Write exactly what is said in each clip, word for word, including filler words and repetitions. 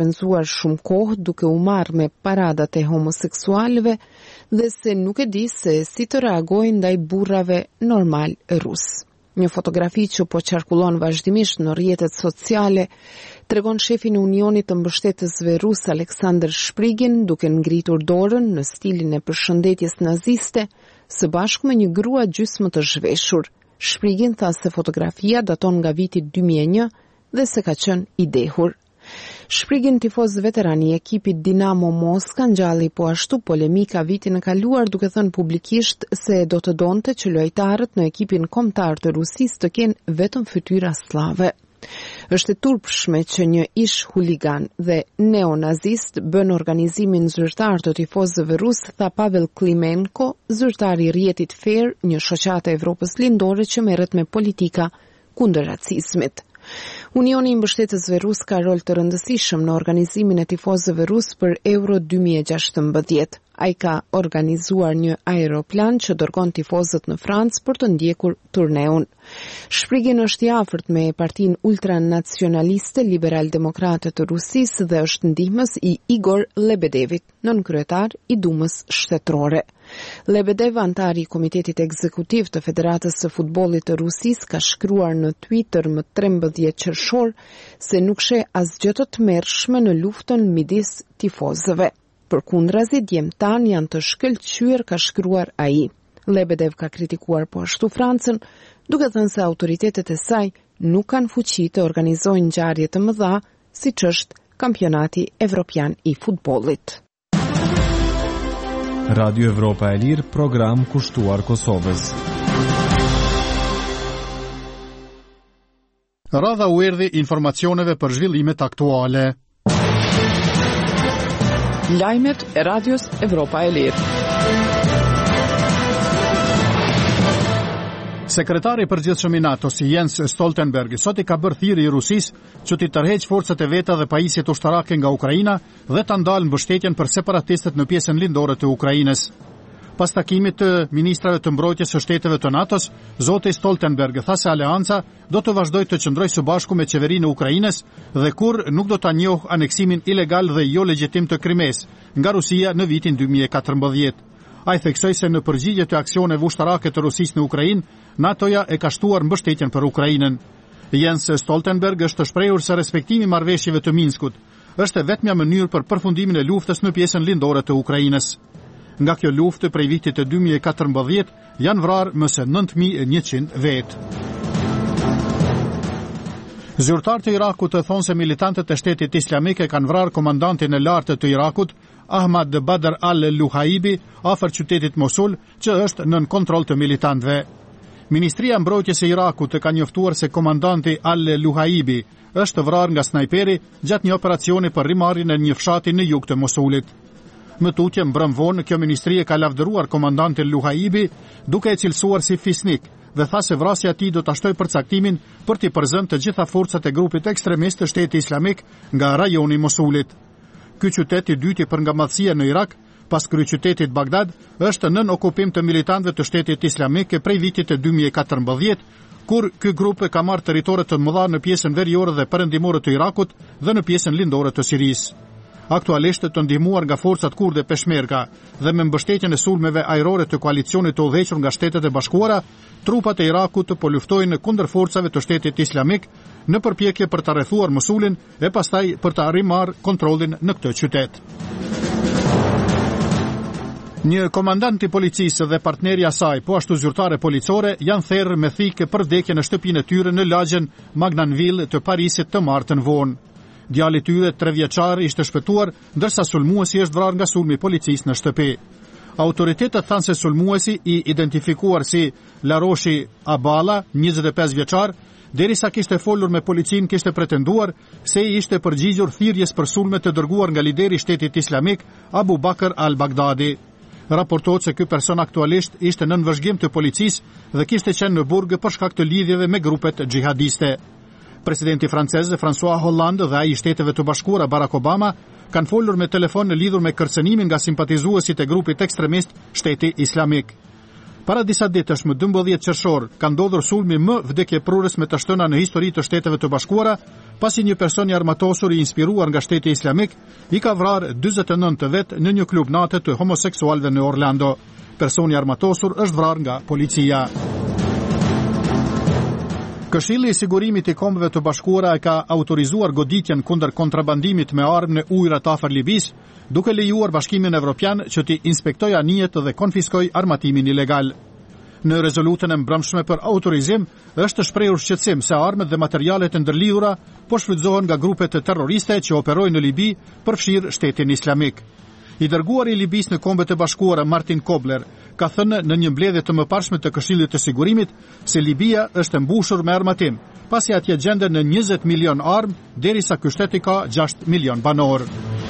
spenzuar shumë kohë duke u marrë me paradat e homoseksualëve dhe se nuk e di se si të reagojnë ndaj burrave normal rus. Një fotografi që po qarkullon vazhdimisht në rrjetet sociale tregon shefin e Unionit të mbështetësve rus Aleksandr Shprigin duke ngritur dorën në stilin e përshëndetjes naziste së bashku me një grua gjysmë të zhveshur. Shprigin tha se fotografia daton nga viti dy mijë e një dhe se ka qenë i dehur. Shprigin, tifoz veteran i ekipit Dinamo Moska, ngjalli po ashtu polemika vitin e kaluar duke thënë publikisht se do të donte që lojtarët në ekipin kombëtar të Rusisë të kenë vetëm fytyra slave. Është e turpshme që një ish huligan dhe neonazist bën organizimin zyrtar të tifozëve rus, tha Pavel Klimenko, zyrtar i rrjetit Fair, një shoqatë e Evropës lindore që merret me politika kundër racizmit. Unioni i mbështetësve rus ka rol të rëndësishëm në organizimin e tifozëve rus për Euro dy mijë e gjashtëmbëdhjetë. Ai ka organizuar një aeroplan që dërgon tifozët në Francë për të ndjekur turneun. Shprigin është i afërt me partinë ultranacionaliste liberal-demokrate të Rusisë dhe është ndihmës i Igor Lebedevit, nënkryetar i Dumës shtetërore. Lebedev, antar i Komitetit Ekzekutiv të Federatës së Futbollit të Rusisë, ka shkruar në Twitter më trembëdhjetë qershor se nuk sheh asgjë të tmerrshme në luftën midis tifozëve. Përkundrazi, djemtan janë të shkëlqyer, ka shkruar ai. Lebedev ka kritikuar po ashtu Francën, duke thënë se autoritetet e saj nuk kanë fuqi të organizojnë ngjarje të mëdha, siç është Kampionati Evropian i Futbollit. Radio Evropa e Lirë, program kushtuar Kosovës. Radha u erdhi informacioneve për zhvillimet aktuale. Lajmet e Radios Evropa e Lirë. Sekretari i përgjithshëm i NATO, si Jens Stoltenberg, sot i ka bërë thirrje Rusisë që të tërheqë forcat e veta dhe pajisjet ushtarake nga Ukraina dhe ta ndalë mbështetjen për separatistët në pjesën lindore të Ukrainës. Pas takimit të ministrave të mbrojtjes së shteteve të NATO-s, zoti Stoltenberg tha se aleanca do të vazhdojë të qëndrojë së bashku me qeverinë e Ukrainës dhe kur nuk do ta njohë aneksimin ilegal dhe jo legjitim të Krimes nga Rusia në vitin dy mijë e katërmbëdhjetë. Ai theksoi se në përgjigje të aksioneve ushtarake të Rusisë në Ukrainë, NATO-ja e ka shtuar mbështetjen për Ukrainën. Jens Stoltenberg është shprehur se respektimi i marrëveshjeve të Minskut është vetmja mënyrë për përfundimin e luftës në pjesën lindore të Ukrainës. Nga kjo luftë prej vitit të dy mijë e katërmbëdhjetë janë vrarë më së nëntë mijë e njëqind vetë. Zyrtarët e Irakut të thonë se militantët e shtetit islamik e kanë vrarë komandantin e lartë të Irakut, Ahmad Badr al-Luhaibi, afër qytetit Mosul, që është nën kontroll të militantëve. Ministria e Mbrojtjes e Irakut ka njoftuar se komandanti al-Luhaibi është vrarë nga snajperi gjatë një operacioni për rrimarrjen e një fshati në jug të Mosulit. Më tutje mbrëm vonë, kjo ministri ka lavdëruar komandantin Luhaibi duke e cilësuar si fisnik dhe tha se vrasja e tij do ta shtojë përcaktimin për t'i përzënë të gjitha forcat e grupit ekstremist të Shtetit Islamik nga rajoni i Mosulit. Ky qytet i dytë për ngamadhësia në Irak, pas kryeqytetit Bagdad, është nën okupim të militantëve të Shtetit Islamik prej vitit të dy mijë e katërmbëdhjetë, kur ky grup ka marrë territore të mëdha në pjesën veriore dhe perëndimore të Irakut dhe në pjesën lindore të Sirisë. Aktualisht të ndihmuar nga forcat kurde Peshmerga dhe me mbështetjen e sulmeve ajrore të koalicionit të udhëhequr nga Shtetet e Bashkuara, trupat e Irakut po luftojnë kundër forcave të Shtetit Islamik në përpjekje për ta rrethuar Mosulin e pastaj për ta rimarrë kontrollin në këtë qytet. Një komandant i policisë dhe partneri i saj, po ashtu zyrtare policore, janë therrë me thikë për vdekjen në shtëpinë e tyre në lagjen Magnanville të Parisit të martën vonë. Djali i tyre, tre vjeçar, ishte shpëtuar, ndërsa sulmuesi është vrarë nga sulmi i policisë në shtëpi. Autoritetet thanë se sulmuesi, i identifikuar si Laroshi Abala, njëzet e pesë vjeçar, derisa kishte folur me policinë, kishte pretenduar se i ishte përgjigjur thirrjes për sulme të dërguar nga lideri i Shtetit Islamik, Abu Bakr al-Baghdadi. Raportohet se ky person aktualisht ishte nën vëzhgim të policisë dhe kishte qenë në burg për shkak të lidhjeve me grupet xhihadiste. Presidenti francez François Hollande dhe ai i Shteteve të Bashkuara Barack Obama kanë folur me telefon në lidhur me kërcënimin nga simpatizuesit e grupit ekstremist Shteti Islamik. Para disa ditësh më dymbëdhjetë qershor, ka ndodhur sulmi më vdekjeprurës me të shtëna në histori të Shteteve të Bashkuara, pasi një person i armatosur i inspiruar nga Shteti Islamik i ka vrarë dyzet e nëntë vet në një klub nate të homoseksualëve në Orlando. Personi i armatosur është vrarë nga policia. Këshilli i Sigurimit i Kombeve të Bashkuara e ka autorizuar goditjen kundër kontrabandimit me armë në ujërat afër Libis, duke lejuar Bashkimin Evropian që t'i inspektojë anijet dhe konfiskojë armatimin ilegal. Në rezolutën e mbrëmshme për autorizim, është shprehur shqetësim se armët dhe materialet e ndërlidhura po shfrytëzohen nga grupet terroriste që operojnë në Libi, përfshirë Shtetin Islamik. I dërguari i Libis në Kombet e Bashkuara Martin Kobler ka thënë në një mbledhje të mëparshme të Këshillit të Sigurimit se Libia është e mbushur me armatim, pasi atje gjenden në njëzet milion armë, derisa ky shtet i ka gjashtë milion banor.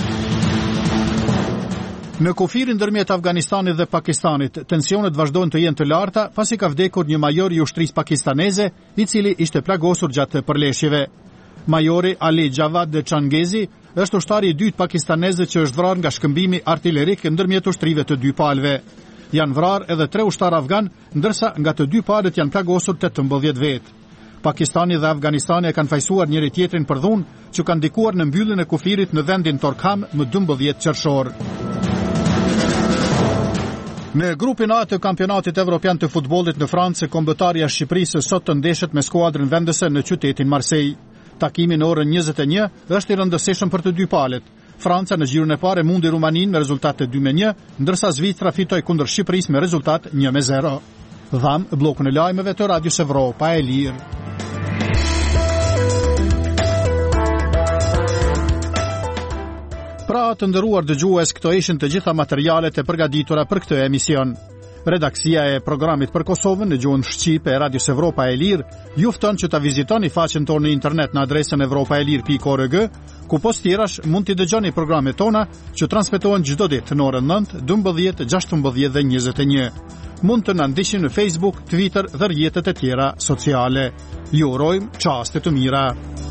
Në kufirin ndërmjet Afganistanit dhe Pakistanit, tensionet vazhdojnë të jenë të larta pasi ka vdekur një major i ushtrisë pakistaneze, i cili ishte plagosur gjatë përleshjeve. Majori Ali Javad Changezi është ushtari i dytë pakistaneze që është vrarë nga shkëmbimi artillerik ndërmjet ushtrive të dy palëve. Janë vrarë edhe tre ushtar afgan, ndërsa nga të dy palët janë plagosur tetëmbëdhjetë vetë. Pakistani dhe Afganistani e kanë fajsuar njëri tjetrin për dhunë që kanë ndikuar në mbylljen e kufirit në vendin Torkham më dymbëdhjetë qershor. Në grupin A të kampionatit evropian të futbollit në Francë, kombëtarja e Shqipërisë sot të ndeshet me skuadrën vendese në qytetin Marseille. Takimi në orën njëzet e një është i rëndësishëm për të dy palët. Franca në gjirën e parë mundi Rumaninë me rezultate dy me një, ndërsa Zvicra fitoi kundër Shqipërisë me rezultat një me zero. Dham bllokun e lajmeve të Radios Evropa e Lirë. Pra të ndëruar dëgjues, këto ishin të gjitha materialet e përgatitura për këtë emision. Redaksia e programit për Kosovën në gjuhën shqipe e Radios Evropa e Lirë ju fton që ta vizitoni faqen tonë në internet në adresën evropaelir pikë org, ku post tjerash mund t'i dëgjoni programet tona që transmetohen çdo ditë në orën nëntë, dymbëdhjetë, gjashtëmbëdhjetë dhe njëzet e një. Mund të na ndiqni në Facebook, Twitter dhe rrjetet e tjera sociale. Ju urojmë çaste të mira.